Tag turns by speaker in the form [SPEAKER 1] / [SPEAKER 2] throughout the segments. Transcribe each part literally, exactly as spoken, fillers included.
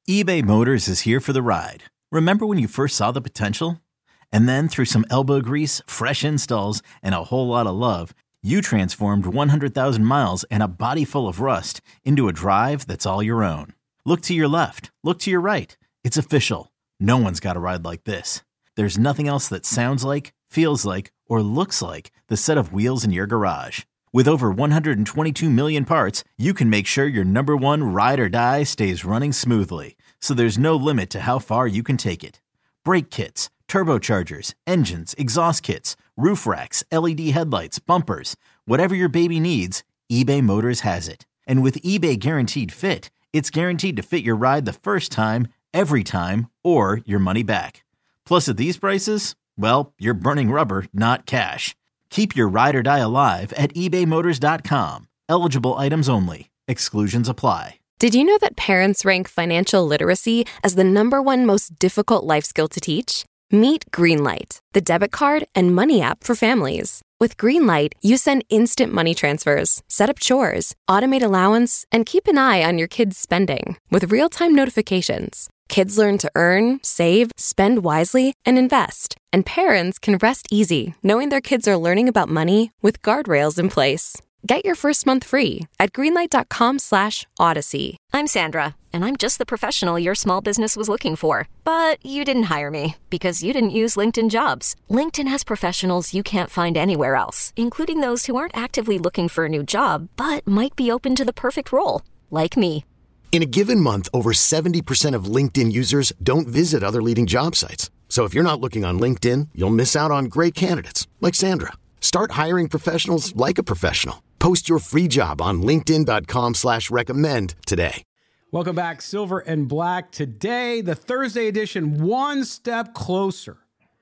[SPEAKER 1] eBay Motors is here for the ride. Remember when you first saw the potential? And then through some elbow grease, fresh installs, and a whole lot of love, you transformed one hundred thousand miles and a body full of rust into a drive that's all your own. Look to your left. Look to your right. It's official. No one's got a ride like this. There's nothing else that sounds like, feels like, or looks like the set of wheels in your garage. With over one hundred twenty-two million parts, you can make sure your number one ride or die stays running smoothly. So there's no limit to how far you can take it. Brake kits, turbochargers, engines, exhaust kits, roof racks, L E D headlights, bumpers, whatever your baby needs, eBay Motors has it. And with eBay Guaranteed Fit, it's guaranteed to fit your ride the first time, every time, or your money back. Plus at these prices, well, you're burning rubber, not cash. Keep your ride or die alive at ebay motors dot com. Eligible items only. Exclusions apply.
[SPEAKER 2] Did you know that parents rank financial literacy as the number one most difficult life skill to teach? Meet Greenlight, the debit card and money app for families. With Greenlight, you send instant money transfers, set up chores, automate allowance, and keep an eye on your kids' spending with real-time notifications. Kids learn to earn, save, spend wisely, and invest. And parents can rest easy knowing their kids are learning about money with guardrails in place. Get your first month free at greenlight.com slash odyssey.
[SPEAKER 3] I'm Sandra, and I'm just the professional your small business was looking for. But you didn't hire me because you didn't use LinkedIn Jobs. LinkedIn has professionals you can't find anywhere else, including those who aren't actively looking for a new job, but might be open to the perfect role, like me.
[SPEAKER 4] In a given month, over seventy percent of LinkedIn users don't visit other leading job sites. So if you're not looking on LinkedIn, you'll miss out on great candidates like Sandra. Start hiring professionals like a professional. Post your free job on linkedin.com slash recommend today.
[SPEAKER 5] Welcome back, Silver and Black. Today, the Thursday edition, one step closer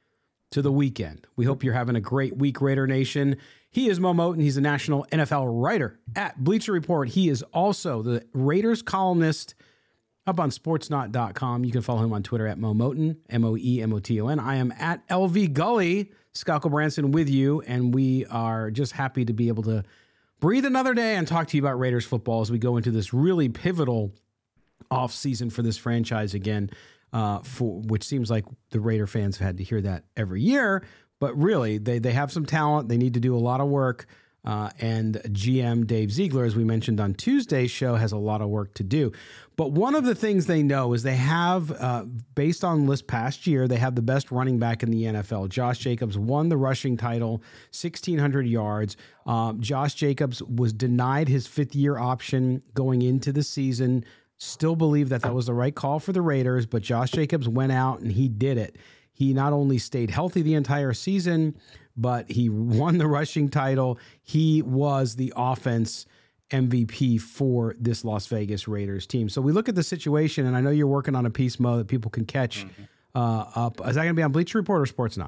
[SPEAKER 5] to the weekend. We hope you're having a great week, Raider Nation. He is Mo Moton. He's a national N F L writer at Bleacher Report. He is also the Raiders columnist up on sportsnaut dot com. You can follow him on Twitter at Mo Moton, M O E M O T O N. I am at L V Gully, Scalco Branson with you, and we are just happy to be able to breathe another day and talk to you about Raiders football as we go into this really pivotal offseason for this franchise again, uh, for which seems like the Raider fans have had to hear that every year. But really, they they have some talent. They need to do a lot of work. Uh, and G M Dave Ziegler, as we mentioned on Tuesday's show, has a lot of work to do. But one of the things they know is they have, uh, based on this past year, they have the best running back in the N F L. Josh Jacobs won the rushing title, sixteen hundred yards. Um, Josh Jacobs was denied his fifth-year option going into the season. Still believe that that was the right call for the Raiders, but Josh Jacobs went out and he did it. He not only stayed healthy the entire season, but he won the rushing title. He was the offense M V P for this Las Vegas Raiders team. So we look at the situation, and I know you're working on a piece, Mo, that people can catch mm-hmm. uh, up. Is that going to be on Bleacher Report or Sportsnaut?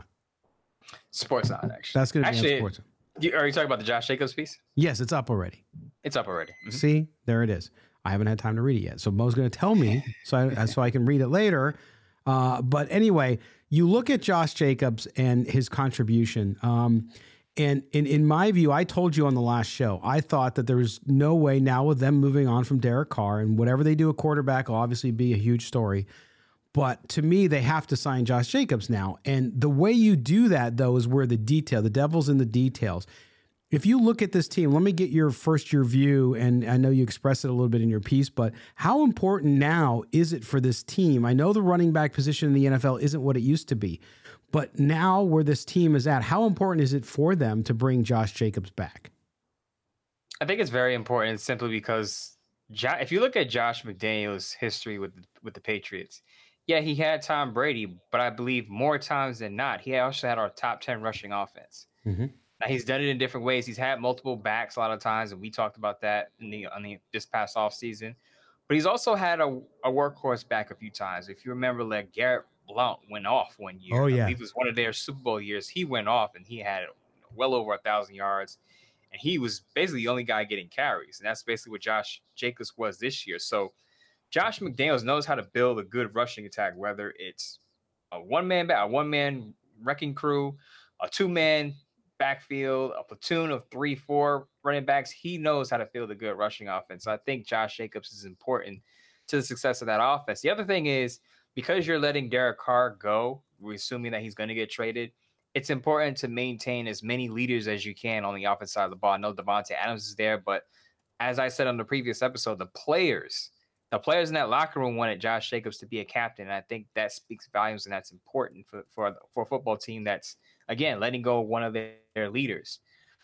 [SPEAKER 6] Sportsnaut, actually.
[SPEAKER 5] That's going to be
[SPEAKER 6] actually,
[SPEAKER 5] on Sportsnaut.
[SPEAKER 6] You, are you talking about the Josh Jacobs piece?
[SPEAKER 5] Yes, it's up already.
[SPEAKER 6] It's up already. Mm-hmm.
[SPEAKER 5] See, there it is. I haven't had time to read it yet. So Mo's going to tell me so I, so I can read it later. Uh, but anyway, you look at Josh Jacobs and his contribution. Um, and in, in my view, I told you on the last show, I thought that there was no way now with them moving on from Derek Carr, and whatever they do at quarterback will obviously be a huge story. But to me, they have to sign Josh Jacobs now. And the way you do that, though, is where the detail, the devil's in the details. If you look at this team, let me get your first year view, and I know you expressed it a little bit in your piece, but how important now is it for this team? I know the running back position in the N F L isn't what it used to be, but now where this team is at, how important is it for them to bring Josh Jacobs back?
[SPEAKER 6] I think it's very important simply because jo- if you look at Josh McDaniels' history with, with the Patriots, yeah, he had Tom Brady, but I believe more times than not, he also had our top ten rushing offense. Mm-hmm. Now, he's done it in different ways. He's had multiple backs a lot of times, and we talked about that in the, on the this past offseason. But he's also had a, a workhorse back a few times. If you remember, like Garrett Blount went off one year.
[SPEAKER 5] Oh, yeah.
[SPEAKER 6] I believe it was one of their Super Bowl years. He went off, and he had well over a thousand yards. And he was basically the only guy getting carries. And that's basically what Josh Jacobs was this year. So Josh McDaniels knows how to build a good rushing attack, whether it's a one-man back, a one-man wrecking crew, a two-man backfield, a platoon of three, four running backs. He knows how to field a good rushing offense. So I think Josh Jacobs is important to the success of that offense. The other thing is, because you're letting Derek Carr go, we're assuming that he's going to get traded, it's important to maintain as many leaders as you can on the offense side of the ball. I know Devontae Adams is there, but as I said on the previous episode, the players, the players in that locker room wanted Josh Jacobs to be a captain. And I think that speaks volumes, and that's important for, for, for a football team that's, again, letting go of one of their, their leaders.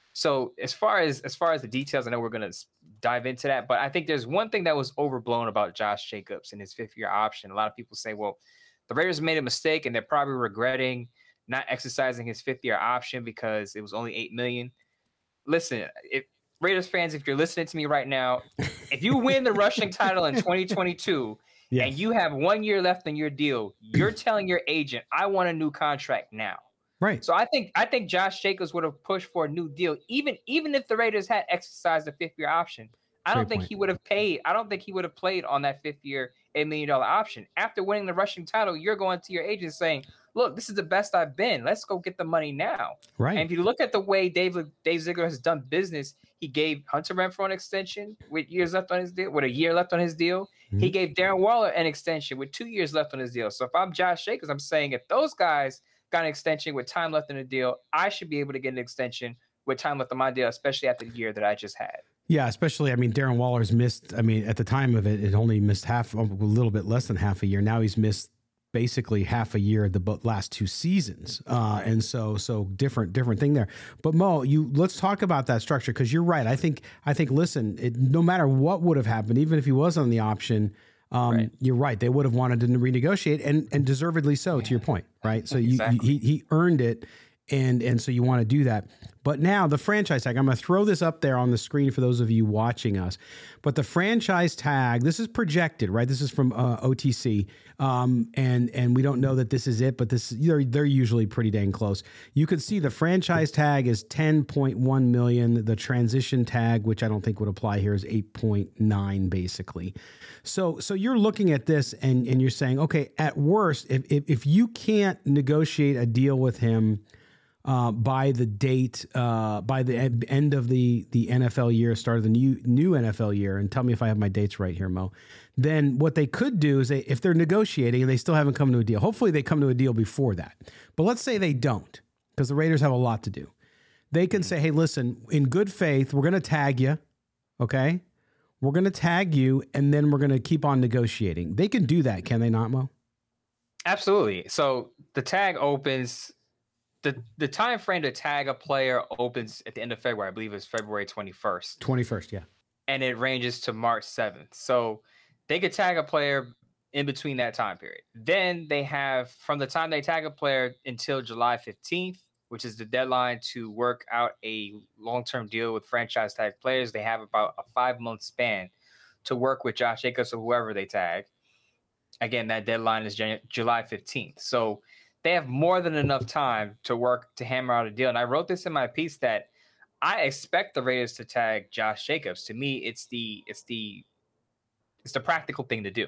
[SPEAKER 6] So as far as as far as the details, I know we're going to dive into that, but I think there's one thing that was overblown about Josh Jacobs and his fifth year option. A lot of people say, well, the Raiders made a mistake and they're probably regretting not exercising his fifth year option because it was only eight million dollars. Listen, if Raiders fans, if you're listening to me right now, if you win the rushing title in twenty twenty-two yes. and you have one year left in your deal, you're telling your agent, I want a new contract now.
[SPEAKER 5] Right.
[SPEAKER 6] So I think I think Josh Jacobs would have pushed for a new deal, even even if the Raiders had exercised the fifth year option. I don't Great think point. he would have paid. I don't think he would have played on that fifth year, eight million dollars option. After winning the rushing title, you're going to your agent saying, look, this is the best I've been. Let's go get the money now.
[SPEAKER 5] Right.
[SPEAKER 6] And if you look at the way Dave, Dave Ziegler has done business, he gave Hunter Renfrow an extension with years left on his deal, with a year left on his deal. Mm-hmm. He gave Darren Waller an extension with two years left on his deal. So if I'm Josh Jacobs, I'm saying if those guys got an extension with time left in the deal, I should be able to get an extension with time left on my deal, especially after the year that I just had.
[SPEAKER 5] Yeah, especially, I mean, Darren Waller's missed, I mean, at the time of it, it only missed half, a little bit less than half a year. Now he's missed basically half a year the last two seasons. Uh, and so, so different, different thing there. But Mo, you, let's talk about that structure. Cause you're right. I think, I think, listen, it, no matter what would have happened, even if he was on the option, um, right. you're right. They would have wanted to renegotiate and, and deservedly so, to your point. Right. So you, exactly. you, he, he earned it. And and so you want to do that. But now the franchise tag, I'm going to throw this up there on the screen for those of you watching us. But the franchise tag, this is projected, right? This is from uh, O T C. Um, and and we don't know that this is it, but this they're, they're usually pretty dang close. You can see the franchise tag is ten point one million dollars. The transition tag, which I don't think would apply here, is eight point nine basically. So so you're looking at this and, and you're saying, okay, at worst, if, if, if you can't negotiate a deal with him Uh, by the date, uh, by the ed- end of the, the N F L year, start of the new new N F L year, and tell me if I have my dates right here, Mo, then what they could do is they, if they're negotiating and they still haven't come to a deal, hopefully they come to a deal before that. But let's say they don't, because the Raiders have a lot to do. They can say, hey, listen, in good faith, we're going to tag you, okay? We're going to tag you, and then we're going to keep on negotiating. They can do that, can they not, Mo?
[SPEAKER 6] Absolutely. So the tag opens... The the time frame to tag a player opens at the end of February. I believe it's February twenty-first.
[SPEAKER 5] twenty-first, yeah.
[SPEAKER 6] And it ranges to March seventh. So they could tag a player in between that time period. Then they have, from the time they tag a player until July fifteenth, which is the deadline to work out a long-term deal with franchise tag players, they have about a five-month span to work with Josh Jacobs or whoever they tag. Again, that deadline is Jan- July fifteenth. So they have more than enough time to work to hammer out a deal. And I wrote this in my piece that I expect the Raiders to tag Josh Jacobs. To me, it's the it's the it's the practical thing to do.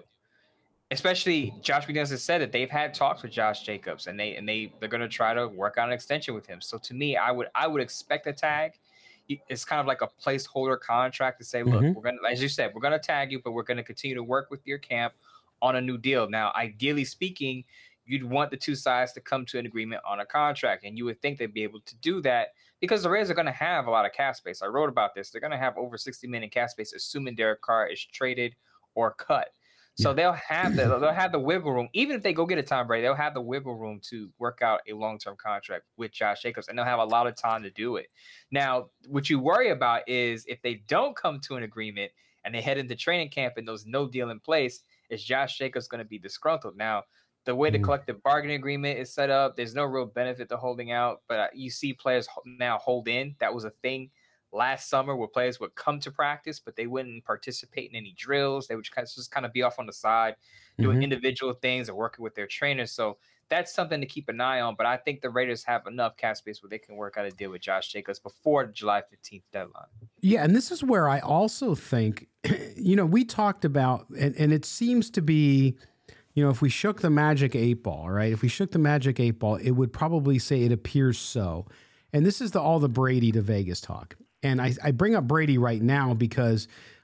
[SPEAKER 6] Especially Josh McDaniels has said that they've had talks with Josh Jacobs and they and they they're going to try to work out an extension with him. So to me, I would I would expect a tag. It's kind of like a placeholder contract to say, look, mm-hmm. we're going to, as you said, we're going to tag you, but we're going to continue to work with your camp on a new deal. Now, ideally speaking, you'd want the two sides to come to an agreement on a contract, and you would think they'd be able to do that because the Raiders are going to have a lot of cap space. I wrote about this. They're going to have over sixty million cap space, assuming Derek Carr is traded or cut. So yeah. they'll have the they'll have the wiggle room. Even if they go get a Tom Brady, they'll have the wiggle room to work out a long-term contract with Josh Jacobs, and they'll have a lot of time to do it. Now, what you worry about is if they don't come to an agreement and they head into training camp and there's no deal in place, is Josh Jacobs going to be disgruntled? Now, the way the collective bargaining agreement is set up, there's no real benefit to holding out, but you see players now hold in. That was a thing last summer where players would come to practice, but they wouldn't participate in any drills. They would just kind of be off on the side, doing mm-hmm. individual things or working with their trainers. So that's something to keep an eye on. But I think the Raiders have enough cap space where they can work out a deal with Josh Jacobs before the July fifteenth deadline.
[SPEAKER 5] Yeah, and this is where I also think, you know, we talked about, and, and it seems to be, you know, if we shook the magic eight ball, right? If we shook the magic eight ball, it would probably say it appears so. And this is the all the Brady to Vegas talk. And I, I bring up Brady right now because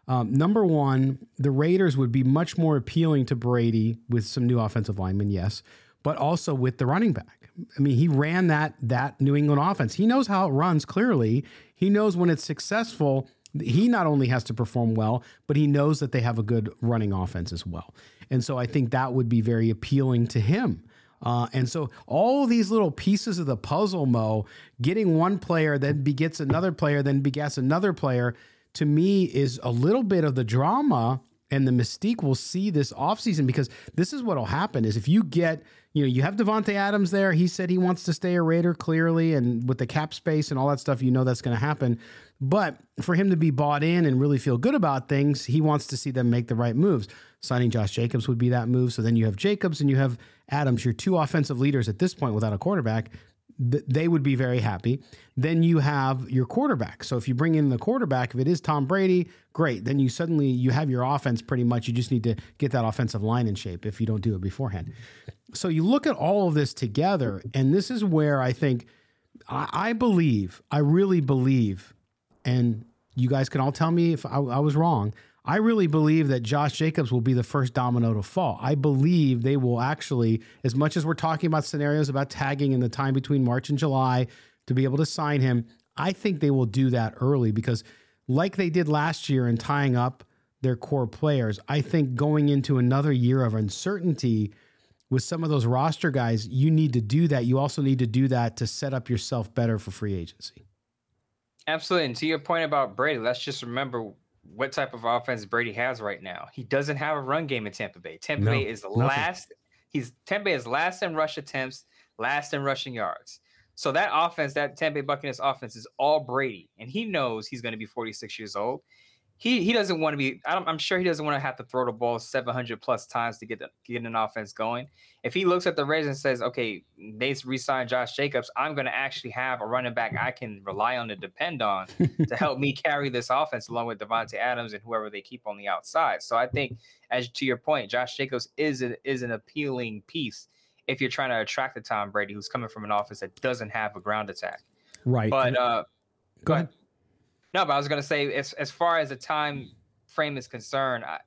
[SPEAKER 5] Um, number one, the Raiders would be much more appealing to Brady with some new offensive linemen, yes, but also with the running back. I mean, he ran that that New England offense. He knows how it runs clearly. He knows when it's successful, he not only has to perform well, but he knows that they have a good running offense as well. And so I think that would be very appealing to him. Uh, and so all these little pieces of the puzzle, Mo, getting one player, then begets another player, then begets another player, to me is a little bit of the drama and the mystique we'll see this offseason, because this is what will happen is if you get, you know, you have Davante Adams there. He said he wants to stay a Raider clearly, and with the cap space and all that stuff, you know that's going to happen. But for him to be bought in and really feel good about things, he wants to see them make the right moves. Signing Josh Jacobs would be that move. So then you have Jacobs and you have Adams, your two offensive leaders at this point without a quarterback. Th- they would be very happy. Then you have your quarterback. So if you bring in the quarterback, if it is Tom Brady, great. Then you suddenly, you have your offense pretty much. You just need to get that offensive line in shape if you don't do it beforehand. So you look at all of this together, and this is where I think, I, I believe, I really believe, and you guys can all tell me if I, I was wrong, I really believe that Josh Jacobs will be the first domino to fall. I believe they will actually, as much as we're talking about scenarios about tagging in the time between March and July to be able to sign him, I think they will do that early, because like they did last year in tying up their core players, I think going into another year of uncertainty with some of those roster guys, you need to do that. You also need to do that to set up yourself better for free agency.
[SPEAKER 6] Absolutely. And to your point about Brady, let's just remember what type of offense Brady has right now. He doesn't have a run game in Tampa Bay. Tampa no, Bay is nothing. last. He's Tampa Bay is last in rush attempts, last in rushing yards. So that offense, that Tampa Bay Buccaneers offense, is all Brady, and he knows he's going to be forty-six years old. He he doesn't want to be. I don't, I'm sure he doesn't want to have to throw the ball seven hundred plus times to get the, get an offense going. If he looks at the Raiders and says, "Okay, they re-signed Josh Jacobs, I'm going to actually have a running back I can rely on and depend on to help me carry this offense, along with Davante Adams and whoever they keep on the outside." So I think, as to your point, Josh Jacobs is a, is an appealing piece if you're trying to attract the Tom Brady, who's coming from an offense that doesn't have a ground attack.
[SPEAKER 5] Right.
[SPEAKER 6] But uh,
[SPEAKER 5] go ahead.
[SPEAKER 6] No, but I was going to say, as as far as the time frame is concerned, I,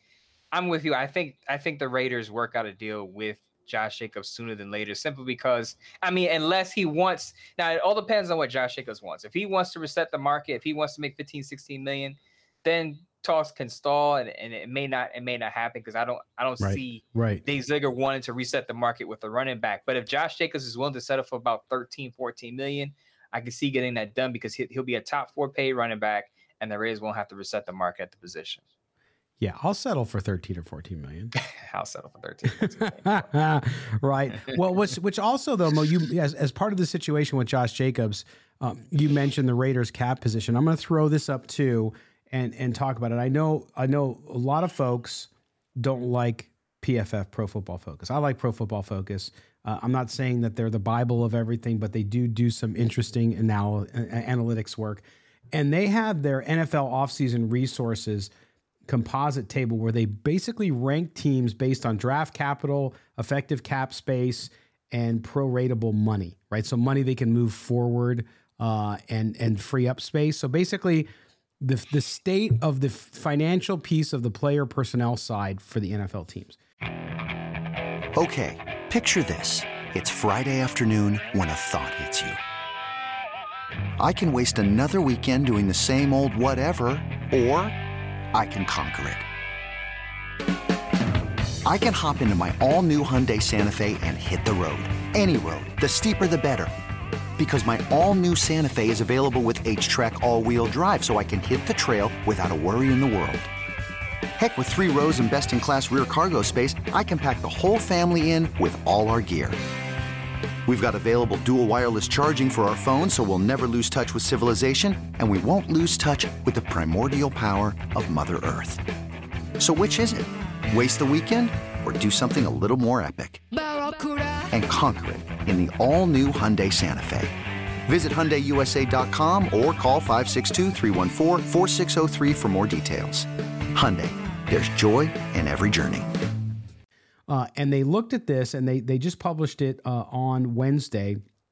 [SPEAKER 6] I'm with you. I think I think the Raiders work out a deal with Josh Jacobs sooner than later, simply because, I mean, unless he wants, now it all depends on what Josh Jacobs wants. If he wants to reset the market, if he wants to make fifteen, sixteen million, then talks can stall, and, and it may not it may not happen, because I don't I don't
[SPEAKER 5] right,
[SPEAKER 6] see
[SPEAKER 5] right.
[SPEAKER 6] Dave Ziegler wanting to reset the market with a running back. But if Josh Jacobs is willing to settle for about thirteen, fourteen million, I can see getting that done, because he'll be a top four paid running back, and the Raiders won't have to reset the market at the position.
[SPEAKER 5] Yeah, I'll settle for thirteen or fourteen million.
[SPEAKER 6] I'll settle for thirteen. fourteen million.
[SPEAKER 5] Right. Well, which which also though, Mo, you as as part of the situation with Josh Jacobs, um, you mentioned the Raiders cap position. I'm going to throw this up too and and talk about it. I know I know a lot of folks don't like P F F, Pro Football Focus. I like Pro Football Focus. Uh, I'm not saying that they're the Bible of everything, but they do do some interesting anal- analytics work. And they have their N F L offseason resources composite table where they basically rank teams based on draft capital, effective cap space, and pro-ratable money, right? So money they can move forward uh, and, and free up space. So basically the, the state of the financial piece of the player personnel side for the N F L teams.
[SPEAKER 7] Okay. Picture this. It's Friday afternoon when a thought hits you. I can waste another weekend doing the same old whatever, or I can conquer it. I can hop into my all-new Hyundai Santa Fe and hit the road. Any road. The steeper, the better. Because my all-new Santa Fe is available with H-Track all-wheel drive, so I can hit the trail without a worry in the world. Heck, with three rows and best-in-class rear cargo space, I can pack the whole family in with all our gear. We've got available dual wireless charging for our phones, so we'll never lose touch with civilization, and we won't lose touch with the primordial power of Mother Earth. So which is it? Waste the weekend or do something a little more epic? And conquer it in the all-new Hyundai Santa Fe. Visit Hyundai U S A dot com or call five six two, three one four, four six zero three for more details. Hyundai, there's joy in every journey.
[SPEAKER 5] Uh, and they looked at this, and they they just published it uh, on Wednesday.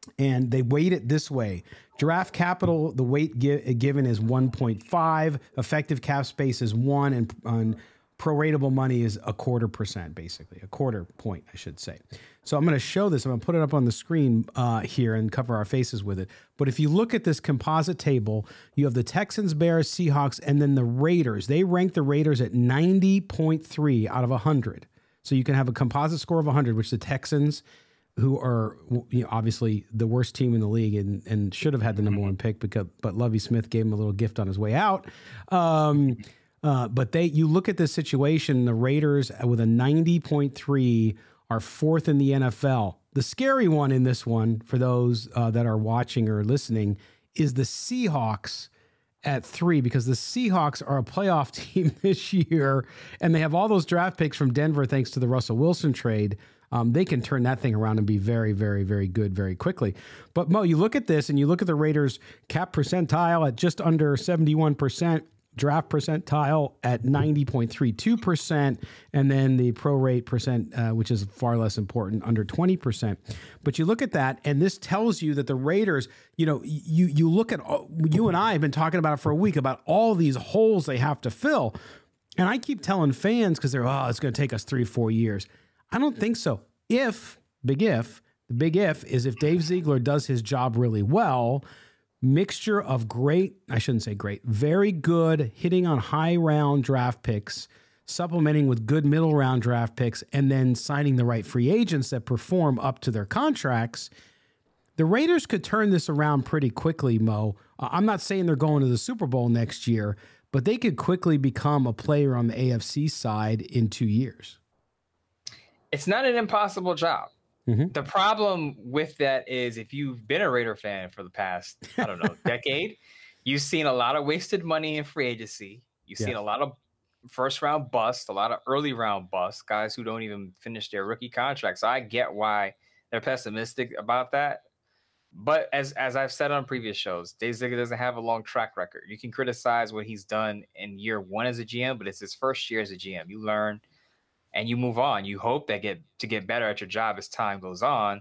[SPEAKER 5] And they weight it this way. Draft capital, the weight gi- given is one point five. Effective cap space is one. And on proratable money is a quarter percent, basically. A quarter point, I should say. So I'm going to show this. I'm going to put it up on the screen uh, here and cover our faces with it. But if you look at this composite table, you have the Texans, Bears, Seahawks, and then the Raiders. They rank the Raiders at ninety point three out of one hundred. So you can have a composite score of one hundred, which the Texans, who are, you know, obviously the worst team in the league and, and should have had the number one pick, because but Lovie Smith gave him a little gift on his way out. Um, uh, but they, you look at this situation, the Raiders with a ninety point three are fourth in the N F L. The scary one in this one, for those uh, that are watching or listening, is the Seahawks at three, because the Seahawks are a playoff team this year, and they have all those draft picks from Denver thanks to the Russell Wilson trade. Um, they can turn that thing around and be very, very, very good very quickly. But Mo, you look at this and you look at the Raiders cap percentile at just under seventy-one percent, draft percentile at ninety point three two percent, and then the prorate percent, uh, which is far less important, under twenty percent. But you look at that, and this tells you that the Raiders, you know, you you look at, you and I have been talking about it for a week, about all these holes they have to fill. And I keep telling fans, because they're, oh, it's going to take us three, four years. I don't think so. If, big if, the big if is if Dave Ziegler does his job really well, mixture of great, I shouldn't say great, very good hitting on high round draft picks, supplementing with good middle round draft picks, and then signing the right free agents that perform up to their contracts, the Raiders could turn this around pretty quickly, Mo. Uh, I'm not saying they're going to the Super Bowl next year, but they could quickly become a player on the A F C side in two years.
[SPEAKER 6] It's not an impossible job.
[SPEAKER 5] Mm-hmm.
[SPEAKER 6] The problem with that is, if you've been a Raider fan for the past, I don't know, decade, you've seen a lot of wasted money in free agency. You've
[SPEAKER 5] Yeah.
[SPEAKER 6] seen a lot of first round busts, a lot of early round busts, guys who don't even finish their rookie contracts. So I get why they're pessimistic about that. But as as I've said on previous shows, Dave Ziegler doesn't have a long track record. You can criticize what he's done in year one as a G M, but it's his first year as a G M. You learn and you move on. You hope that get to get better at your job as time goes on.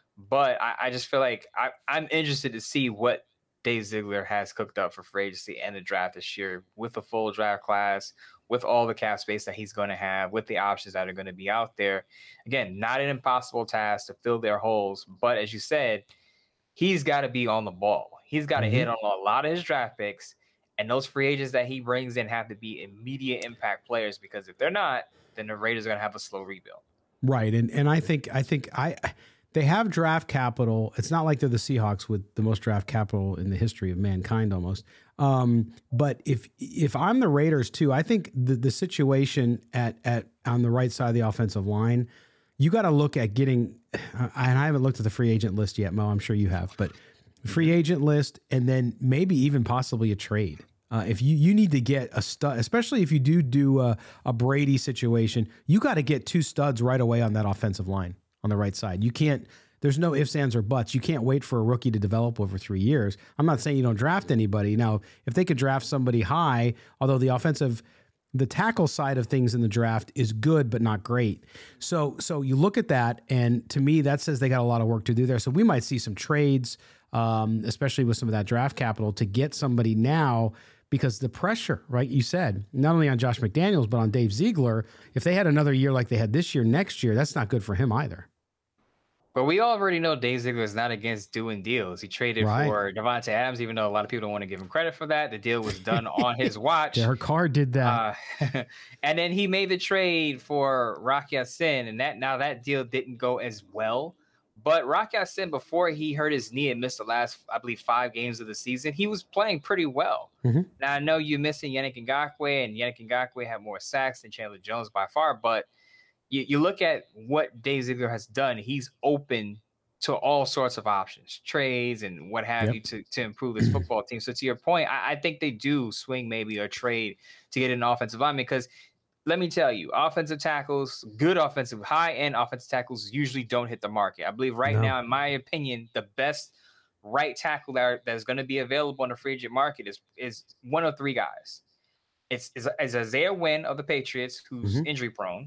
[SPEAKER 6] But I, I just feel like I, I'm interested to see what Dave Ziegler has cooked up for free agency and the draft this year, with a full draft class, with all the cap space that he's going to have, with the options that are going to be out there. Again, not an impossible task to fill their holes. But as you said, he's got to be on the ball. He's got to
[SPEAKER 5] Mm-hmm.
[SPEAKER 6] hit on a lot of his draft picks. And those free agents that he brings in have to be immediate impact players, because if they're not, then the Raiders are going to have a slow rebuild.
[SPEAKER 5] Right. And and I think I think I they have draft capital. It's not like they're the Seahawks with the most draft capital in the history of mankind almost. Um, but if if I'm the Raiders too, I think the the situation at at on the right side of the offensive line, you got to look at getting, and I haven't looked at the free agent list yet, Mo, I'm sure you have, but free agent list, and then maybe even possibly a trade. Uh, if you, you need to get a stud, especially if you do do a, a Brady situation, you got to get two studs right away on that offensive line on the right side. You can't, there's no ifs, ands, or buts. You can't wait for a rookie to develop over three years. I'm not saying you don't draft anybody. Now, if they could draft somebody high, although the offensive, the tackle side of things in the draft is good, but not great. So, so you look at that, and to me, that says they got a lot of work to do there. So we might see some trades, um, especially with some of that draft capital, to get somebody now. Because the pressure, right, you said, not only on Josh McDaniels, but on Dave Ziegler, if they had another year like they had this year, next year, that's not good for him either.
[SPEAKER 6] But we already know Dave Ziegler is not against doing deals. He traded
[SPEAKER 5] Right.
[SPEAKER 6] for Devontae Adams, even though a lot of people don't want to give him credit for that. The deal was done on his watch.
[SPEAKER 5] Derek Carr did that.
[SPEAKER 6] Uh, and then he made the trade for Rock Ya-Sin, and that now that deal didn't go as well. But Rock Ya-Sin, before he hurt his knee and missed the last, I believe, five games of the season, he was playing pretty well.
[SPEAKER 5] Mm-hmm.
[SPEAKER 6] Now, I know you're missing Yannick Ngakoue, and Yannick Ngakoue had more sacks than Chandler Jones by far. But you, you look at what Dave Ziegler has done, he's open to all sorts of options, trades and what have
[SPEAKER 5] Yep.
[SPEAKER 6] you, to, to improve this football team. So to your point, I, I think they do swing maybe a trade to get an offensive lineman, because let me tell you, offensive tackles, good offensive, high-end offensive tackles usually don't hit the market. I believe right
[SPEAKER 5] No.
[SPEAKER 6] now, in my opinion, the best right tackle that that's going to be available on the free agent market is is one of three guys. It's, it's, it's Isaiah Wynn of the Patriots, who's
[SPEAKER 5] Mhm.
[SPEAKER 6] injury-prone.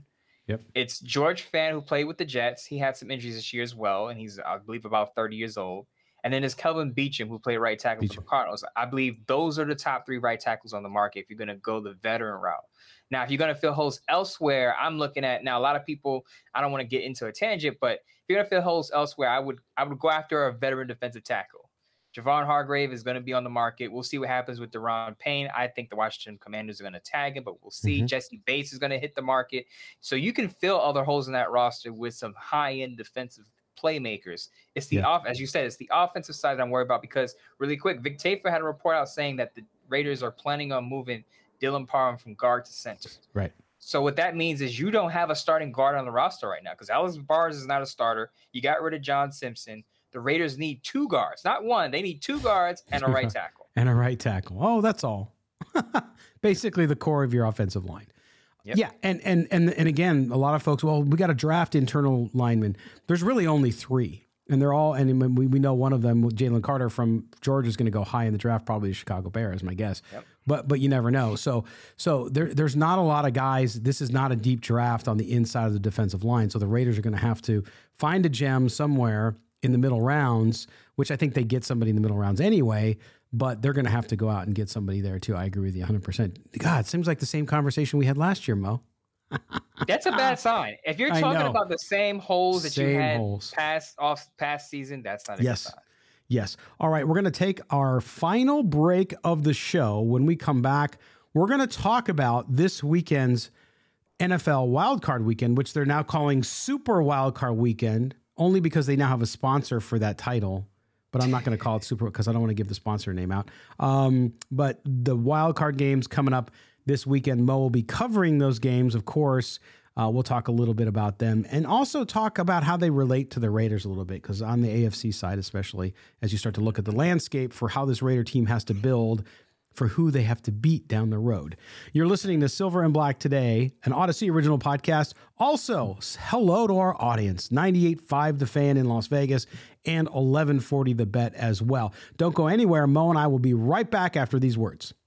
[SPEAKER 5] Yep.
[SPEAKER 6] It's George Fant, who played with the Jets. He had some injuries this year as well, and he's, I believe, about thirty years old. And then there's Kelvin Beachum, who played right tackle Beachum. for the Cardinals. I believe those are the top three right tackles on the market if you're going to go the veteran route. Now, if you're going to fill holes elsewhere, I'm looking at now. A lot of people, I don't want to get into a tangent, but if you're going to fill holes elsewhere, I would I would go after a veteran defensive tackle. Javon Hargrave is going to be on the market. We'll see what happens with Deron Payne. I think the Washington Commanders are going to tag him, but we'll see. Mm-hmm. Jesse Bates is going to hit the market. So you can fill other holes in that roster with some high-end defensive playmakers. It's the yeah. off, as you said, it's the offensive side that I'm worried about, because really quick, Vic Tafur had a report out saying that the Raiders are planning on moving Dylan Parham from guard to center.
[SPEAKER 5] Right.
[SPEAKER 6] So what that means is you don't have a starting guard on the roster right now, because Alex Bars is not a starter. You got rid of John Simpson. The Raiders need two guards, not one. They need two guards and a right tackle.
[SPEAKER 5] and a right tackle. Oh, that's all. Basically the core of your offensive line. Yep. Yeah, and, and and and again, a lot of folks, well, we got to draft internal linemen. There's really only three, and they're all, and we, we know one of them, Jalen Carter from Georgia, is going to go high in the draft, probably the Chicago Bears, my guess. Yep. But but you never know. So so there there's not a lot of guys. This is not a deep draft on the inside of the defensive line. So the Raiders are going to have to find a gem somewhere in the middle rounds, which I think they get somebody in the middle rounds anyway, but they're going to have to go out and get somebody there too. I agree with you one hundred percent. God, it seems like the same conversation we had last year, Mo.
[SPEAKER 6] That's a bad sign. If you're talking about the same holes that
[SPEAKER 5] same
[SPEAKER 6] you had
[SPEAKER 5] holes.
[SPEAKER 6] past off past season, that's not a
[SPEAKER 5] yes.
[SPEAKER 6] good sign.
[SPEAKER 5] Yes. All right, we're going to take our final break of the show. When we come back, we're going to talk about this weekend's N F L Wildcard Weekend, which they're now calling Super Wildcard Weekend, only because they now have a sponsor for that title. But I'm not going to call it Super because I don't want to give the sponsor name out. Um, but the wild card games coming up this weekend, Mo will be covering those games, of course. Uh, we'll talk a little bit about them and also talk about how they relate to the Raiders a little bit, because on the A F C side, especially as you start to look at the landscape for how this Raider team has to build for who they have to beat down the road. You're listening to Silver and Black Today, an Odyssey original podcast. Also, hello to our audience, ninety-eight point five The Fan in Las Vegas and eleven forty The Bet as well. Don't go anywhere. Mo and I will be right back after these words.